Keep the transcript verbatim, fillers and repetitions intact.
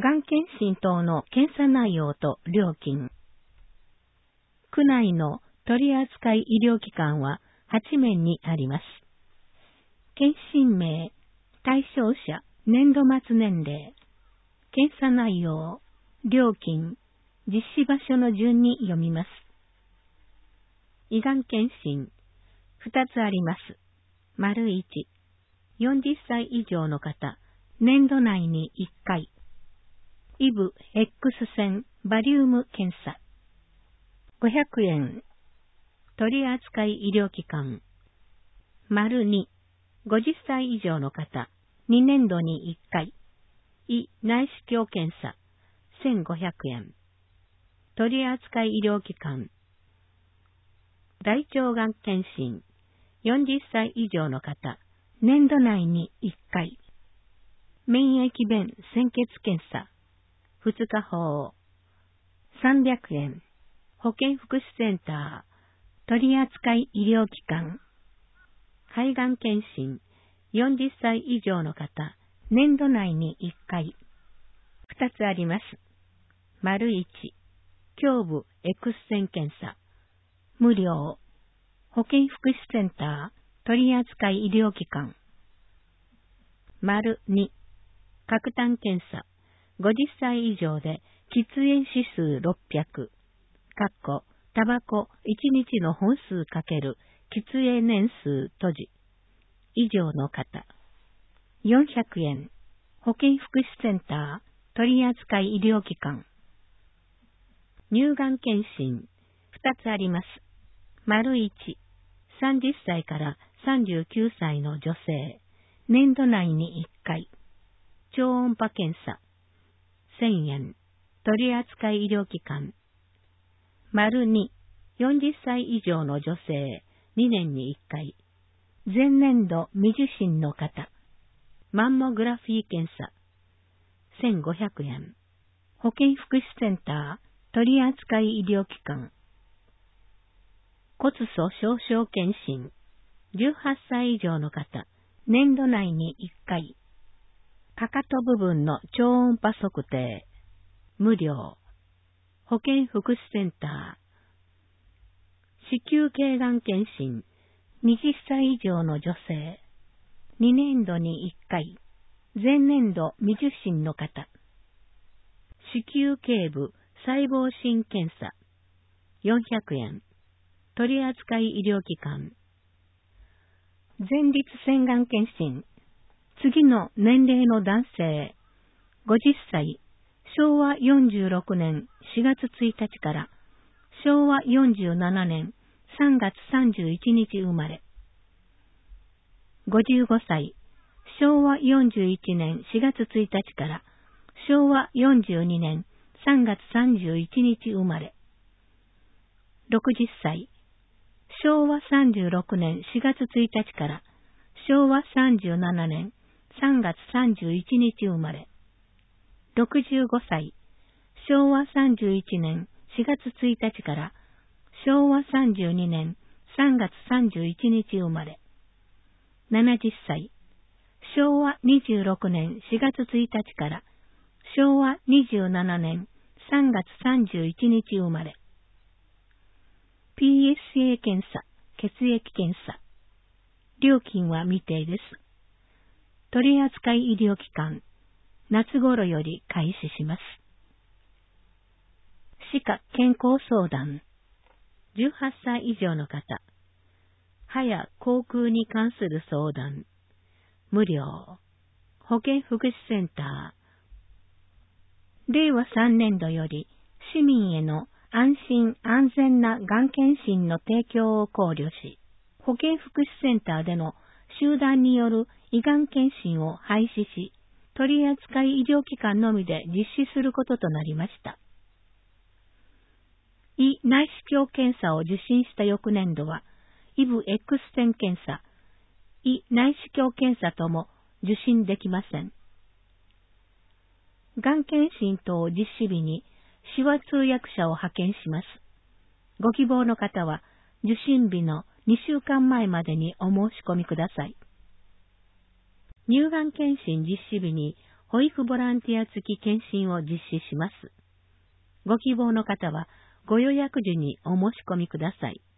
がん検診等の検査内容と料金。区内の取扱医療機関ははちめんにあります。検診名、対象者、年度末年齢、検査内容、料金、実施場所の順に読みます。胃がん検診、ふたつあります。丸いち、よんじゅっさい以上の方、年度内にいっかい。イブ X 線バリウム検査。ごひゃくえん。取扱医療機関。丸に、ごじゅっさい以上の方、にねんどにいっかい。胃内視鏡検査。せんごひゃくえん。取扱医療機関。大腸がん検診。よんじゅっさい以上の方、年度内にいっかい。免疫弁鮮血検査。ふつか法。さんびゃくえん。保健福祉センター。取扱医療機関。肺がん検診。よんじゅっさい以上の方、年度内にいっかい。ふたつあります。丸いち。胸部 X 線検査。無料。保健福祉センター。取扱医療機関。丸に。角炭検査。ごじゅっさい以上で喫煙指数ろっぴゃく。かっこ、タバコいちにちの本数かける喫煙年数閉じ。以上の方。よんひゃくえん。保健福祉センター。取扱医療機関。乳がん検診。ふたつあります。丸いち。さんじゅっさいからさんじゅうきゅうさいの女性。年度内にいっかい。超音波検査。せんえん。取扱医療機関。丸に。よんじゅっさい以上の女性。にねんにいっかい。前年度未受診の方。マンモグラフィー検査。せんごひゃくえん。保健福祉センター。取扱医療機関。骨粗鬆症検診。じゅうはっさい以上の方。年度内にいっかい。かかと部分の超音波測定。無料。保健福祉センター。子宮頸がん検診。にじゅっさい以上の女性。にねんどにいっかい。前年度未受診の方。子宮頸部細胞診検査。よんひゃくえん。取扱医療機関。前立腺がん検診。次の年齢の男性。ごじゅっさい。しょうわよんじゅうろくねんしがつついたちからしょうわよんじゅうななねんさんがつさんじゅういちにち生まれ。ごじゅうごさい。しょうわよんじゅういちねんしがつついたちからしょうわよんじゅうにねんさんがつさんじゅういちにち生まれ。ろくじゅっさい。しょうわさんじゅうろくねんしがつついたちからしょうわさんじゅうななねんさんがつさんじゅういちにち生まれ。ろくじゅうごさい。しょうわさんじゅういちねんしがつついたちからしょうわさんじゅうにねんさんがつさんじゅういちにち生まれ。ななじゅっさい。しょうわにじゅうろくねんしがつついたちからしょうわにじゅうななねんさんがつさんじゅういちにち生まれ。ピーエスエー 検査、血液検査。料金は未定です。取扱医療機関、夏頃より開始します。歯科健康相談。じゅうはっさい以上の方。歯や口腔に関する相談。無料。保健福祉センター。れいわさんねんどより市民への安心安全ながん検診の提供を考慮し、保健福祉センターでの集団による胃がん検診を廃止し、取扱医療機関のみで実施することとなりました。胃内視鏡検査を受診した翌年度は、イブ X 線検査、胃内視鏡検査とも受診できません。がん検診等実施日に手話通訳者を派遣します。ご希望の方は受診日のにしゅうかんまえまでにお申し込みください。乳がん検診実施日に保育ボランティア付き検診を実施します。ご希望の方はご予約時にお申し込みください。